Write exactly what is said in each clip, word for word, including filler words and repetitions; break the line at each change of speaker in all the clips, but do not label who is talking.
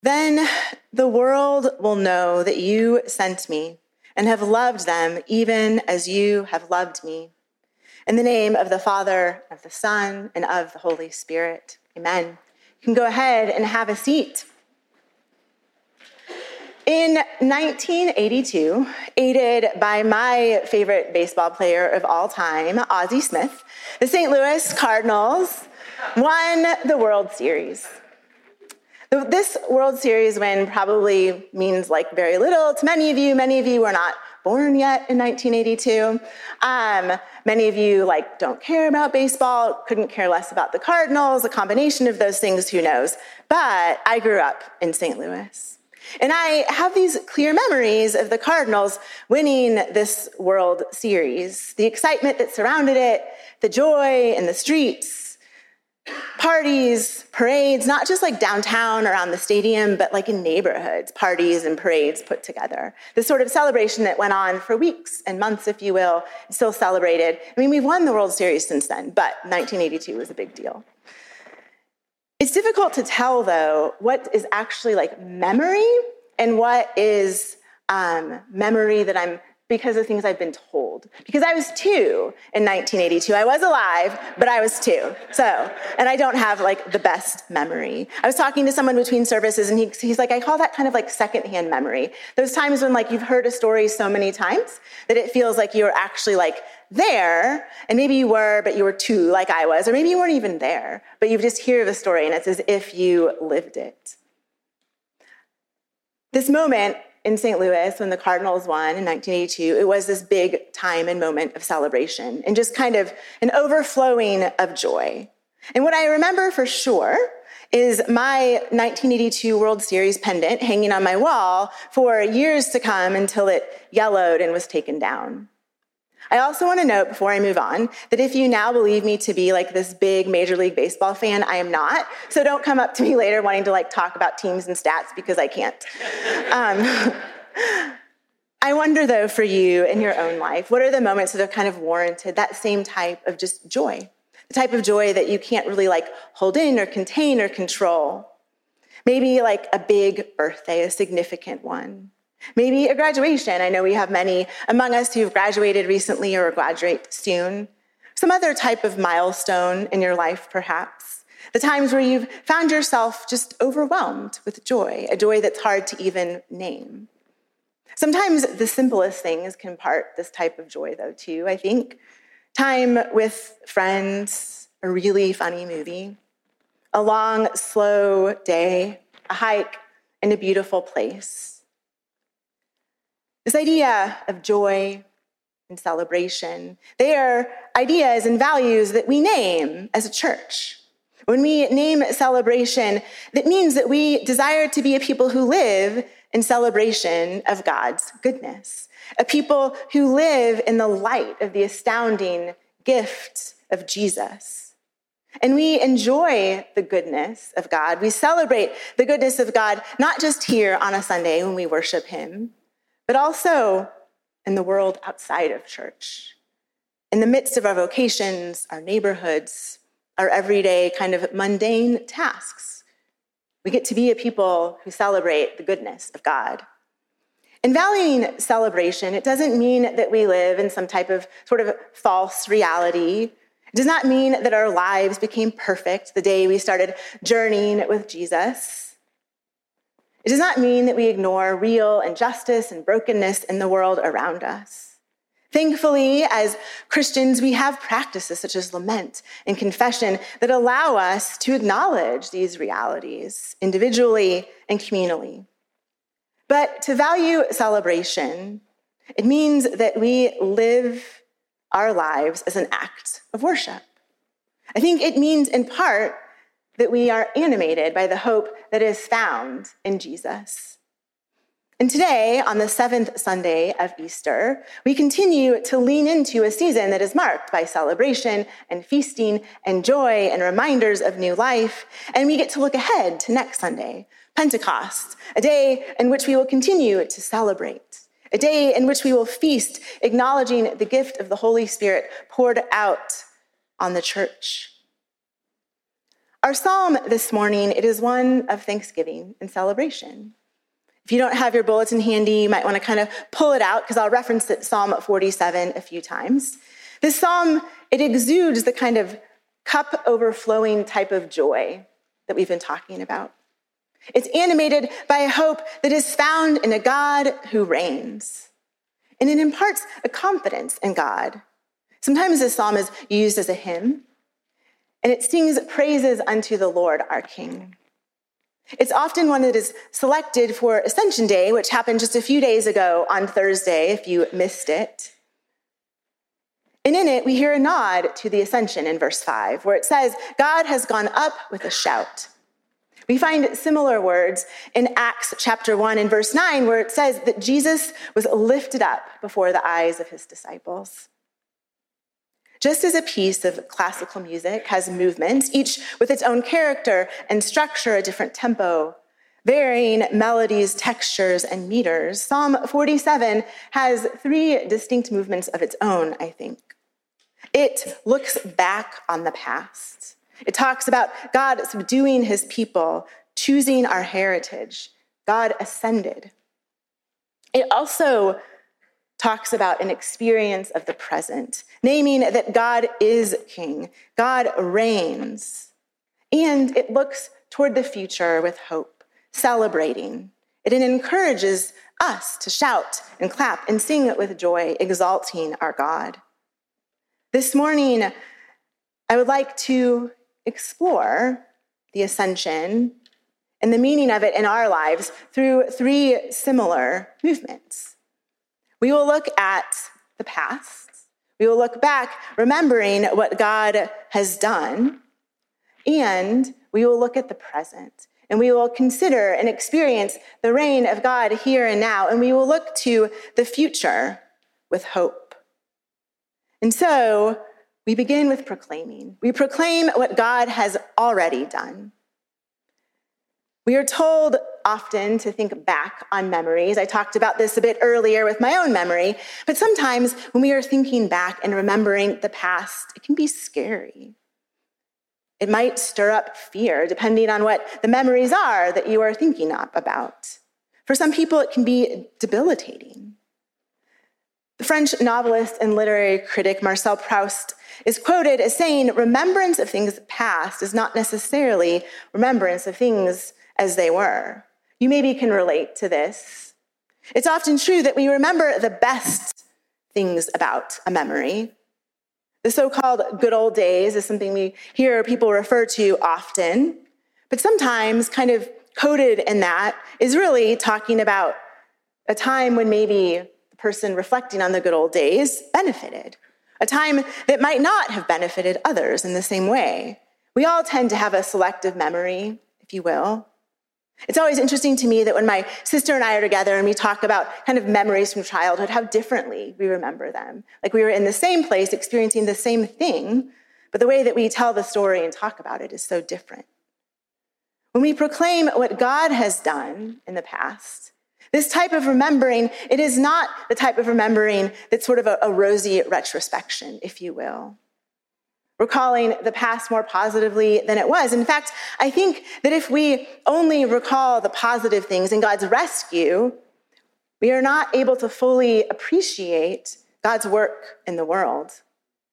Then the world will know that you sent me and have loved them even as you have loved me. In the name of the Father, of the Son, and of the Holy Spirit, amen. You can go ahead and have a seat. In nineteen eighty-two, aided by my favorite baseball player of all time, Ozzie Smith, the Saint Louis Cardinals won the World Series. This World Series win probably means like very little to many of you. Many of you were not born yet in nineteen eighty-two. Um, many of you like don't care about baseball, couldn't care less about the Cardinals, a combination of those things, who knows? But I grew up in Saint Louis. And I have these clear memories of the Cardinals winning this World Series, the excitement that surrounded it, the joy in the streets, parties, parades, not just like downtown around the stadium, but like in neighborhoods, parties and parades put together. This sort of celebration that went on for weeks and months, if you will, still celebrated. I mean, we've won the World Series since then, but nineteen eighty-two was a big deal. It's difficult to tell, though, what is actually like memory and what is um, memory that I'm because of things I've been told. Because I was two in nineteen eighty-two. I was alive, but I was two. So, and I don't have like the best memory. I was talking to someone between services and he, he's like, I call that kind of like secondhand memory. Those times when like you've heard a story so many times that it feels like you're actually like there, and maybe you were, but you were two like I was, or maybe you weren't even there, but you just hear the story and it's as if you lived it. This moment in Saint Louis, when the Cardinals won in nineteen eighty-two, it was this big time and moment of celebration and just kind of an overflowing of joy. And what I remember for sure is my nineteen eighty-two World Series pendant hanging on my wall for years to come until it yellowed and was taken down. I also want to note before I move on that if you now believe me to be like this big Major League Baseball fan, I am not. So don't come up to me later wanting to like talk about teams and stats because I can't. Um, I wonder though for you in your own life, what are the moments that have kind of warranted that same type of just joy? The type of joy that you can't really like hold in or contain or control. Maybe like a big birthday, a significant one. Maybe a graduation. I know we have many among us who've graduated recently or graduate soon. Some other type of milestone in your life, perhaps. The times where you've found yourself just overwhelmed with joy, a joy that's hard to even name. Sometimes the simplest things can part this type of joy, though, too, I think. Time with friends, a really funny movie, a long, slow day, a hike in a beautiful place. This idea of joy and celebration, they are ideas and values that we name as a church. When we name celebration, that means that we desire to be a people who live in celebration of God's goodness, a people who live in the light of the astounding gift of Jesus. And we enjoy the goodness of God. We celebrate the goodness of God, not just here on a Sunday when we worship him, but also in the world outside of church, in the midst of our vocations, our neighborhoods, our everyday kind of mundane tasks. We get to be a people who celebrate the goodness of God. In valuing celebration, it doesn't mean that we live in some type of sort of false reality. It does not mean that our lives became perfect the day we started journeying with Jesus. It does not mean that we ignore real injustice and brokenness in the world around us. Thankfully, as Christians, we have practices such as lament and confession that allow us to acknowledge these realities individually and communally. But to value celebration, it means that we live our lives as an act of worship. I think it means in part that we are animated by the hope that is found in Jesus. And today, on the seventh Sunday of Easter, we continue to lean into a season that is marked by celebration and feasting and joy and reminders of new life. And we get to look ahead to next Sunday, Pentecost, a day in which we will continue to celebrate, a day in which we will feast, acknowledging the gift of the Holy Spirit poured out on the church. Our psalm this morning, it is one of thanksgiving and celebration. If you don't have your bulletin handy, you might want to kind of pull it out because I'll reference it, Psalm forty-seven a few times. This psalm, it exudes the kind of cup overflowing type of joy that we've been talking about. It's animated by a hope that is found in a God who reigns. And it imparts a confidence in God. Sometimes this psalm is used as a hymn, and it sings praises unto the Lord, our King. It's often one that is selected for Ascension Day, which happened just a few days ago on Thursday, if you missed it. And in it, we hear a nod to the ascension in verse five, where it says, God has gone up with a shout. We find similar words in Acts chapter one and verse nine, where it says that Jesus was lifted up before the eyes of his disciples. Just as a piece of classical music has movements, each with its own character and structure, a different tempo, varying melodies, textures, and meters, Psalm forty-seven has three distinct movements of its own, I think. It looks back on the past. It talks about God subduing his people, choosing our heritage. God ascended. It also talks about an experience of the present, naming that God is king, God reigns. And it looks toward the future with hope, celebrating. It encourages us to shout and clap and sing with joy, exalting our God. This morning, I would like to explore the ascension and the meaning of it in our lives through three similar movements. We will look at the past. We will look back, remembering what God has done. And we will look at the present. And we will consider and experience the reign of God here and now. And we will look to the future with hope. And so we begin with proclaiming. We proclaim what God has already done. We are told often to think back on memories. I talked about this a bit earlier with my own memory, but sometimes when we are thinking back and remembering the past, it can be scary. It might stir up fear, depending on what the memories are that you are thinking about. For some people, it can be debilitating. The French novelist and literary critic Marcel Proust is quoted as saying, remembrance of things past is not necessarily remembrance of things as they were. You maybe can relate to this. It's often true that we remember the best things about a memory. The so-called good old days is something we hear people refer to often, but sometimes kind of coded in that is really talking about a time when maybe the person reflecting on the good old days benefited, a time that might not have benefited others in the same way. We all tend to have a selective memory, if you will. It's always interesting to me that when my sister and I are together and we talk about kind of memories from childhood, how differently we remember them. Like we were in the same place experiencing the same thing, but the way that we tell the story and talk about it is so different. When we proclaim what God has done in the past, this type of remembering, it is not the type of remembering that's sort of a, a rosy retrospection, if you will. Recalling the past more positively than it was. In fact, I think that if we only recall the positive things in God's rescue, we are not able to fully appreciate God's work in the world.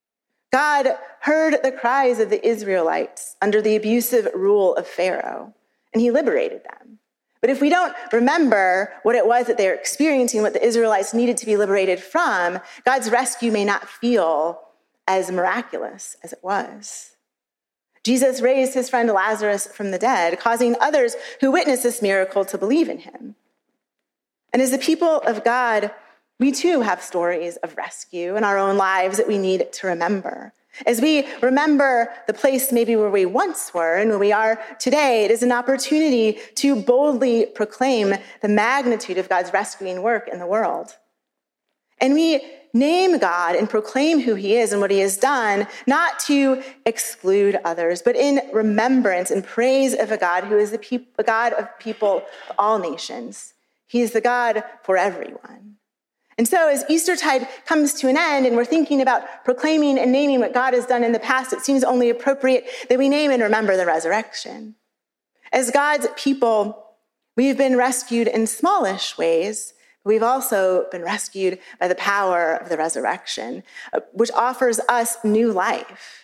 God heard the cries of the Israelites under the abusive rule of Pharaoh, and he liberated them. But if we don't remember what it was that they were experiencing, what the Israelites needed to be liberated from, God's rescue may not feel as miraculous as it was. Jesus raised his friend Lazarus from the dead, causing others who witnessed this miracle to believe in him. And as the people of God, we too have stories of rescue in our own lives that we need to remember. As we remember the place maybe where we once were and where we are today, it is an opportunity to boldly proclaim the magnitude of God's rescuing work in the world. And we name God and proclaim who he is and what he has done, not to exclude others, but in remembrance and praise of a God who is the pe- a God of people of all nations. He is the God for everyone. And so as Eastertide comes to an end and we're thinking about proclaiming and naming what God has done in the past, it seems only appropriate that we name and remember the resurrection. As God's people, we've been rescued in smallish ways, but we've also been rescued by the power of the resurrection, which offers us new life.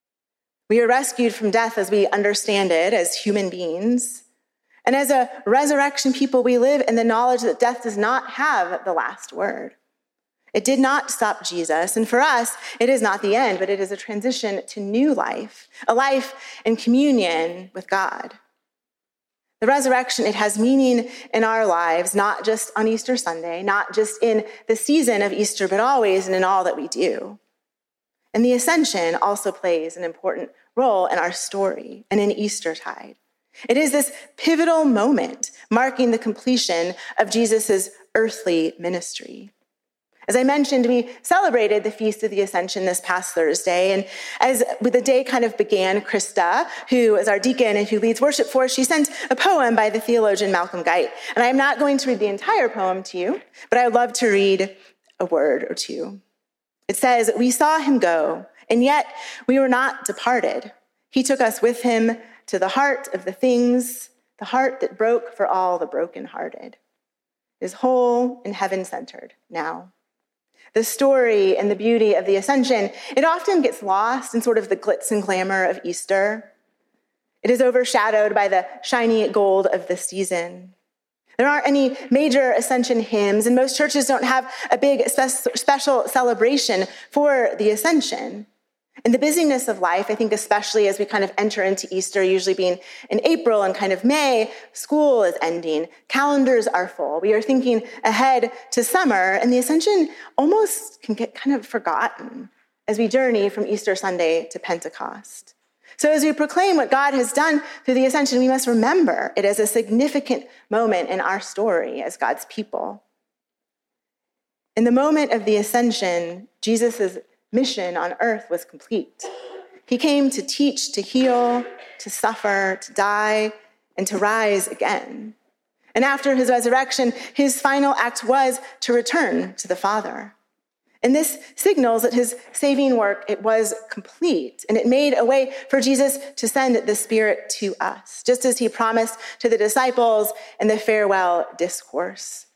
We are rescued from death as we understand it as human beings. And as a resurrection people, we live in the knowledge that death does not have the last word. It did not stop Jesus. And for us, it is not the end, but it is a transition to new life, a life in communion with God. The resurrection, it has meaning in our lives, not just on Easter Sunday, not just in the season of Easter, but always and in all that we do. And the ascension also plays an important role in our story and in Eastertide. It is this pivotal moment marking the completion of Jesus' earthly ministry. As I mentioned, we celebrated the Feast of the Ascension this past Thursday. And as the day kind of began, Krista, who is our deacon and who leads worship for us, she sent a poem by the theologian Malcolm Guite. And I'm not going to read the entire poem to you, but I would love to read a word or two. It says, "We saw him go, and yet we were not departed. He took us with him to the heart of the things, the heart that broke for all the brokenhearted, is whole and heaven-centered now." The story and the beauty of the ascension, it often gets lost in sort of the glitz and glamour of Easter. It is overshadowed by the shiny gold of the season. There aren't any major ascension hymns, and most churches don't have a big spe- special celebration for the ascension. In the busyness of life, I think especially as we kind of enter into Easter, usually being in April and kind of May, school is ending, calendars are full. We are thinking ahead to summer, and the ascension almost can get kind of forgotten as we journey from Easter Sunday to Pentecost. So as we proclaim what God has done through the ascension, we must remember it as a significant moment in our story as God's people. In the moment of the ascension, Jesus' mission on earth was complete. He came to teach, to heal, to suffer, to die, and to rise again. And after his resurrection, his final act was to return to the Father. And this signals that his saving work, it was complete, and it made a way for Jesus to send the Spirit to us, just as he promised to the disciples in the farewell discourse.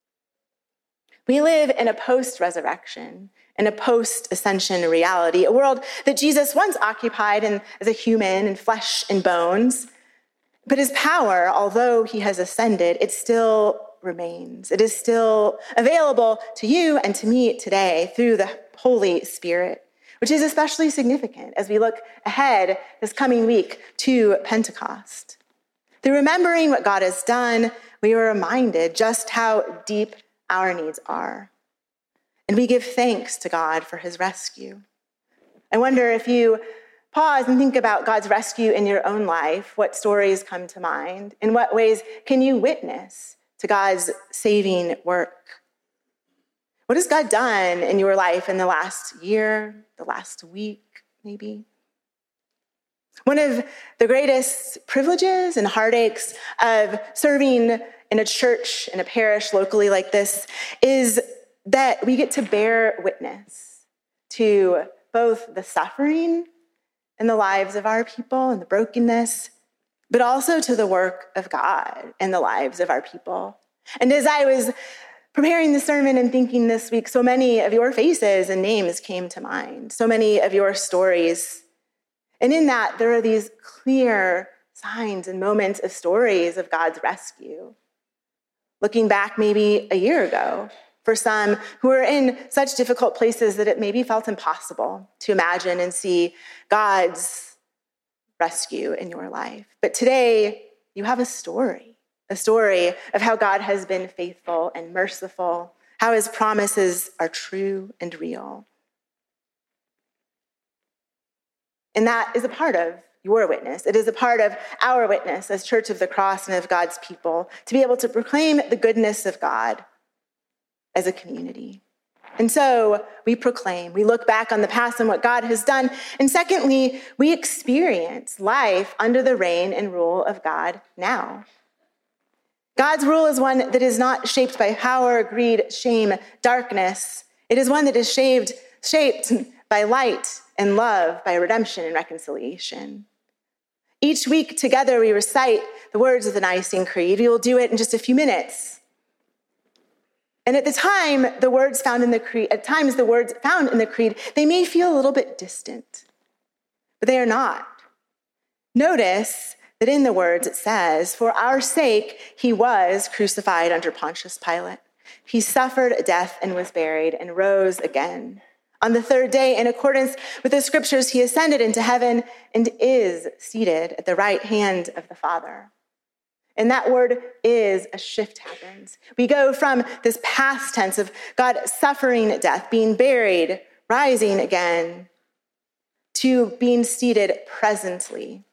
We live in a post-resurrection, in a post-ascension reality, a world that Jesus once occupied in, as a human in flesh and bones. But his power, although he has ascended, it still remains. It is still available to you and to me today through the Holy Spirit, which is especially significant as we look ahead this coming week to Pentecost. Through remembering what God has done, we are reminded just how deep our needs are. And we give thanks to God for his rescue. I wonder if you pause and think about God's rescue in your own life, what stories come to mind? In what ways can you witness to God's saving work? What has God done in your life in the last year, the last week, maybe? One of the greatest privileges and heartaches of serving in a church, in a parish locally like this, is that we get to bear witness to both the suffering in the lives of our people and the brokenness, but also to the work of God in the lives of our people. And as I was preparing the sermon and thinking this week, so many of your faces and names came to mind, so many of your stories. And in that, there are these clear signs and moments of stories of God's rescue. Looking back maybe a year ago, for some who are in such difficult places that it maybe felt impossible to imagine and see God's rescue in your life. But today, you have a story, a story of how God has been faithful and merciful, how his promises are true and real. And that is a part of your witness. It is a part of our witness as Church of the Cross and of God's people to be able to proclaim the goodness of God as a community. And so we proclaim, we look back on the past and what God has done. And secondly, we experience life under the reign and rule of God now. God's rule is one that is not shaped by power, greed, shame, darkness. It is one that is shaped, shaped by light and love, by redemption and reconciliation. Each week together we recite the words of the Nicene Creed. We will do it in just a few minutes. And at the time, the words found in the creed, at times the words found in the creed, they may feel a little bit distant, but they are not. Notice that in the words it says, "For our sake he was crucified under Pontius Pilate. He suffered death and was buried and rose again. On the third day, in accordance with the scriptures, he ascended into heaven and is seated at the right hand of the Father." And that word is, a shift happens. We go from this past tense of God suffering death, being buried, rising again, to being seated presently.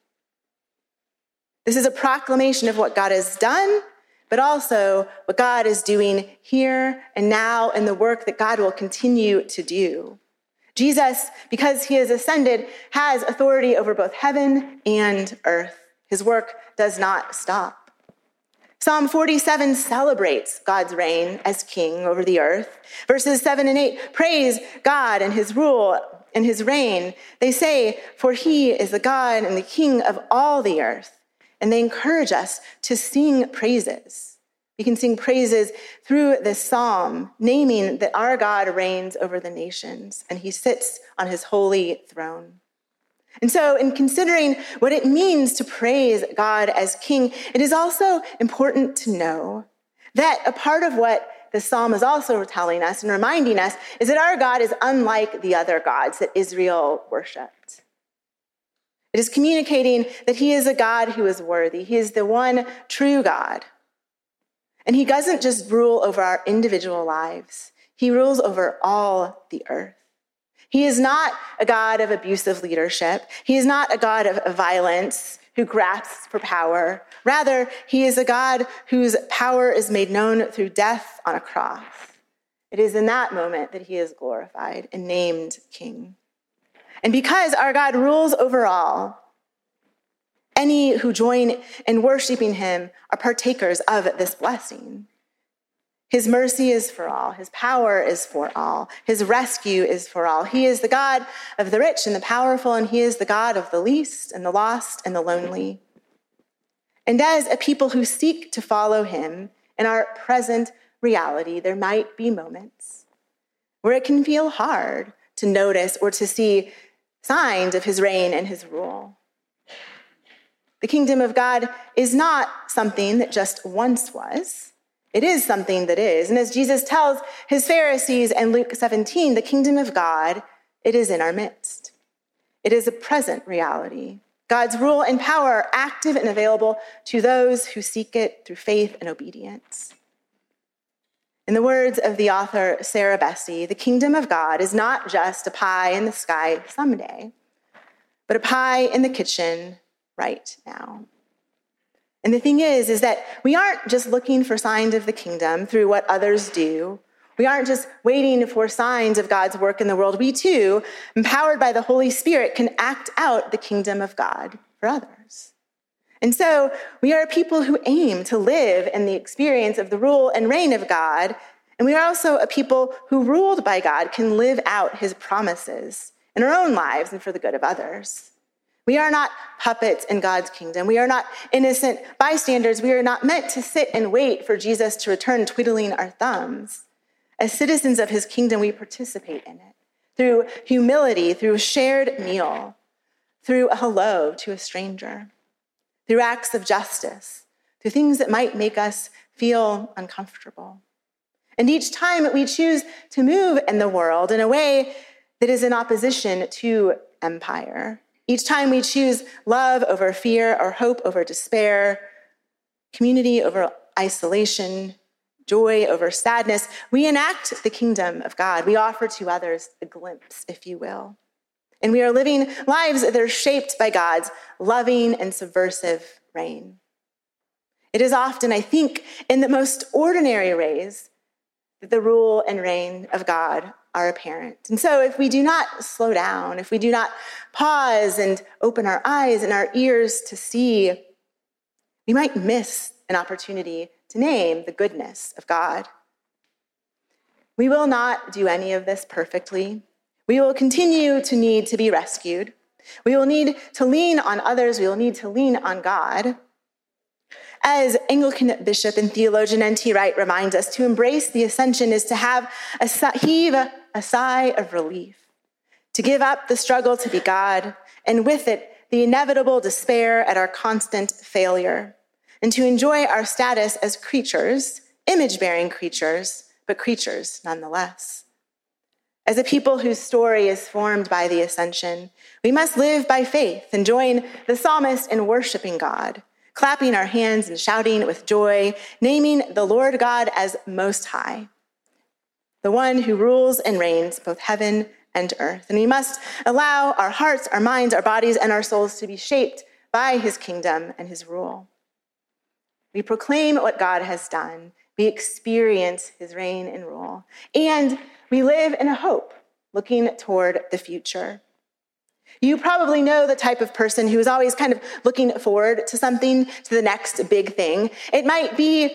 This is a proclamation of what God has done, but also what God is doing here and now and the work that God will continue to do. Jesus, because he has ascended, has authority over both heaven and earth. His work does not stop. Psalm forty-seven celebrates God's reign as king over the earth. Verses seven and eight praise God and his rule and his reign. They say, "For he is the God and the king of all the earth." And they encourage us to sing praises. We can sing praises through this psalm, naming that our God reigns over the nations and he sits on his holy throne. And so in considering what it means to praise God as king, it is also important to know that a part of what the psalm is also telling us and reminding us is that our God is unlike the other gods that Israel worshiped. It is communicating that he is a God who is worthy. He is the one true God. And he doesn't just rule over our individual lives. He rules over all the earth. He is not a God of abusive leadership. He is not a God of violence who grasps for power. Rather, he is a God whose power is made known through death on a cross. It is in that moment that he is glorified and named king. And because our God rules over all, any who join in worshiping him are partakers of this blessing. His mercy is for all. His power is for all. His rescue is for all. He is the God of the rich and the powerful, and he is the God of the least and the lost and the lonely. And as a people who seek to follow him in our present reality, there might be moments where it can feel hard to notice or to see signs of his reign and his rule. The kingdom of God is not something that just once was. It is something that is. And as Jesus tells his Pharisees in Luke seventeen, the kingdom of God, it is in our midst. It is a present reality. God's rule and power are active and available to those who seek it through faith and obedience. In the words of the author Sarah Bessey, the kingdom of God is not just a pie in the sky someday, but a pie in the kitchen right now. And the thing is, is that we aren't just looking for signs of the kingdom through what others do. We aren't just waiting for signs of God's work in the world. We too, empowered by the Holy Spirit, can act out the kingdom of God for others. And so we are people who aim to live in the experience of the rule and reign of God. And we are also a people who, ruled by God, can live out his promises in our own lives and for the good of others. We are not puppets in God's kingdom. We are not innocent bystanders. We are not meant to sit and wait for Jesus to return twiddling our thumbs. As citizens of his kingdom, we participate in it through humility, through a shared meal, through a hello to a stranger, through acts of justice, through things that might make us feel uncomfortable. And each time we choose to move in the world in a way that is in opposition to empire, each time we choose love over fear or hope over despair, community over isolation, joy over sadness, we enact the kingdom of God. We offer to others a glimpse, if you will. And we are living lives that are shaped by God's loving and subversive reign. It is often, I think, in the most ordinary ways that the rule and reign of God are apparent. And so if we do not slow down, if we do not pause and open our eyes and our ears to see, we might miss an opportunity to name the goodness of God. We will not do any of this perfectly. We will continue to need to be rescued. We will need to lean on others. We will need to lean on God. As Anglican bishop and theologian N T Wright reminds us, to embrace the ascension is to have a heave a sigh of relief, to give up the struggle to be God, and with it, the inevitable despair at our constant failure, and to enjoy our status as creatures, image-bearing creatures, but creatures nonetheless. As a people whose story is formed by the ascension, we must live by faith and join the psalmist in worshiping God, clapping our hands and shouting with joy, naming the Lord God as Most High, the one who rules and reigns both heaven and earth. And we must allow our hearts, our minds, our bodies, and our souls to be shaped by his kingdom and his rule. We proclaim what God has done. We experience his reign and rule. And we live in a hope, looking toward the future. You probably know the type of person who is always kind of looking forward to something, to the next big thing. It might be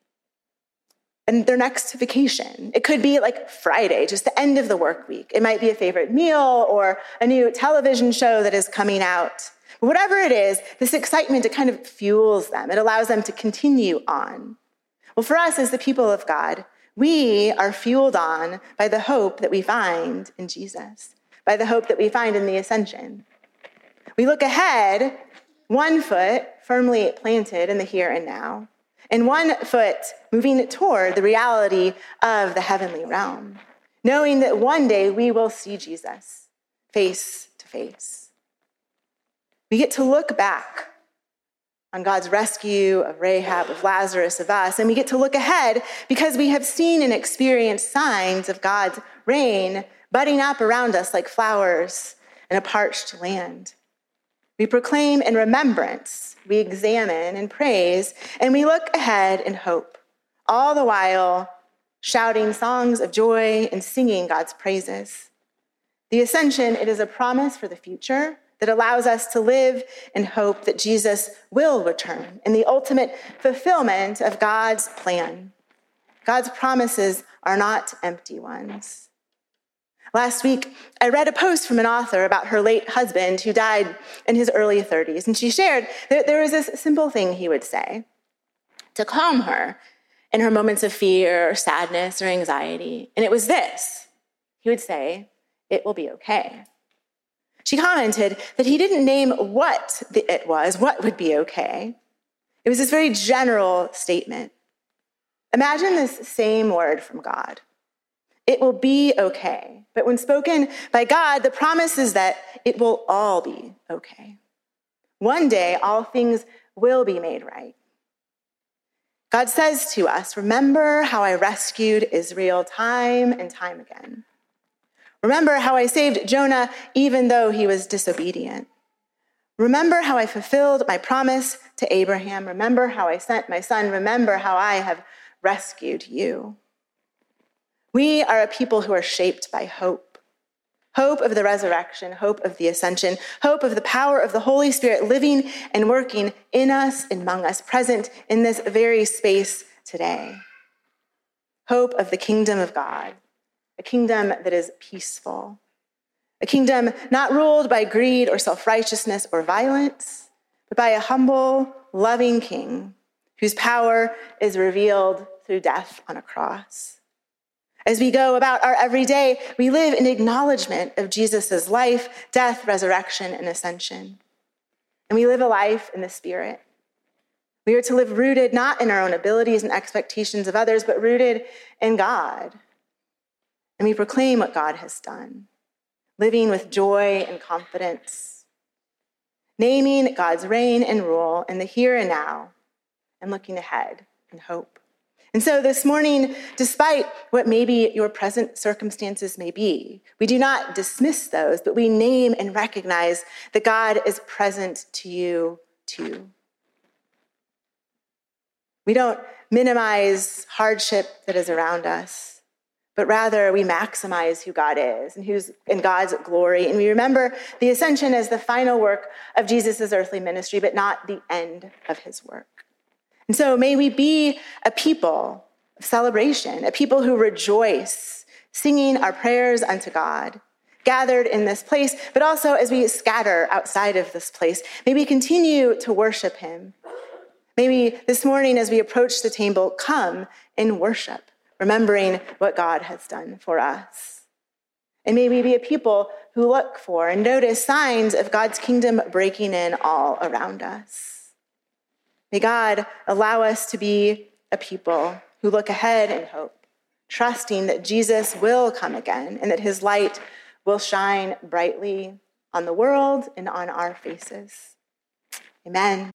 and their next vacation. It could be like Friday, just the end of the work week. It might be a favorite meal or a new television show that is coming out. But whatever it is, this excitement, it kind of fuels them. It allows them to continue on. Well, for us as the people of God, we are fueled on by the hope that we find in Jesus, by the hope that we find in the ascension. We look ahead, one foot firmly planted in the here and now, and one foot moving toward the reality of the heavenly realm, knowing that one day we will see Jesus face to face. We get to look back on God's rescue of Rahab, of Lazarus, of us, and we get to look ahead because we have seen and experienced signs of God's reign budding up around us like flowers in a parched land. We proclaim in remembrance, we examine and praise, and we look ahead in hope, all the while shouting songs of joy and singing God's praises. The ascension, it is a promise for the future that allows us to live in hope that Jesus will return in the ultimate fulfillment of God's plan. God's promises are not empty ones. Last week, I read a post from an author about her late husband who died in his early thirties, and she shared that there was this simple thing he would say to calm her in her moments of fear or sadness or anxiety, and it was this. He would say, "It will be okay." She commented that he didn't name what the it was, what would be okay. It was this very general statement. Imagine this same word from God. It will be okay. But when spoken by God, the promise is that it will all be okay. One day, all things will be made right. God says to us, remember how I rescued Israel time and time again. Remember how I saved Jonah even though he was disobedient. Remember how I fulfilled my promise to Abraham. Remember how I sent my son. Remember how I have rescued you. We are a people who are shaped by hope. Hope of the resurrection, hope of the ascension, hope of the power of the Holy Spirit living and working in us, among us, present in this very space today. Hope of the kingdom of God, a kingdom that is peaceful, a kingdom not ruled by greed or self-righteousness or violence, but by a humble, loving king whose power is revealed through death on a cross. As we go about our everyday, we live in acknowledgement of Jesus' life, death, resurrection, and ascension. And we live a life in the Spirit. We are to live rooted not in our own abilities and expectations of others, but rooted in God. And we proclaim what God has done, living with joy and confidence, naming God's reign and rule in the here and now, and looking ahead in hope. And so this morning, despite what maybe your present circumstances may be, we do not dismiss those, but we name and recognize that God is present to you too. We don't minimize hardship that is around us, but rather we maximize who God is and who's in God's glory. And we remember the ascension as the final work of Jesus' earthly ministry, but not the end of his work. And so may we be a people of celebration, a people who rejoice, singing our prayers unto God, gathered in this place, but also as we scatter outside of this place, may we continue to worship him. May we this morning, as we approach the table, come in worship, remembering what God has done for us. And may we be a people who look for and notice signs of God's kingdom breaking in all around us. May God allow us to be a people who look ahead in hope, trusting that Jesus will come again and that his light will shine brightly on the world and on our faces. Amen.